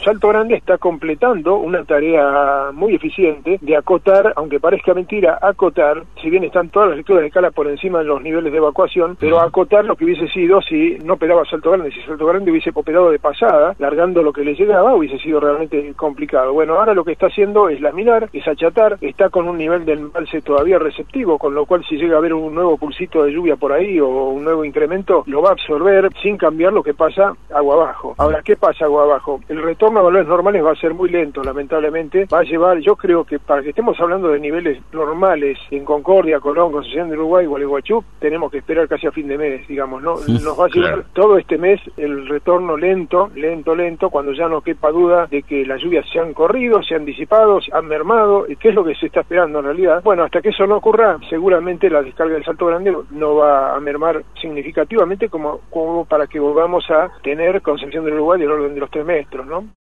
Salto Grande está completando una tarea muy eficiente de acotar, aunque parezca mentira, acotar, si bien están todas las lecturas de escala por encima de los niveles de evacuación, pero acotar lo que hubiese sido si no operaba Salto Grande. Si Salto Grande hubiese operado de pasada, largando lo que le llegaba, hubiese sido realmente complicado. Bueno, ahora lo que está haciendo es laminar, es achatar, está con un nivel de embalse todavía receptivo, con lo cual si llega a haber un nuevo pulsito de lluvia por ahí o un nuevo incremento, lo va a absorber sin cambiar lo que pasa agua abajo. Ahora, ¿qué pasa agua abajo? El retorno a valores normales va a ser muy lento, lamentablemente. Va a llevar, yo creo que para que estemos hablando de niveles normales en Concordia, Colón, Concepción del Uruguay, Gualeguaychú, tenemos que esperar casi a fin de mes, digamos, ¿no? Nos va a llevar todo este mes el retorno lento, cuando ya no quepa duda de que las lluvias se han corrido, se han disipado, se han mermado. ¿Qué es lo que se está esperando en realidad? Bueno, hasta que eso no ocurra, seguramente la descarga del Salto Grande no va a mermar significativamente como para que volvamos a tener Concepción del Uruguay del orden de los 3 metros, ¿no?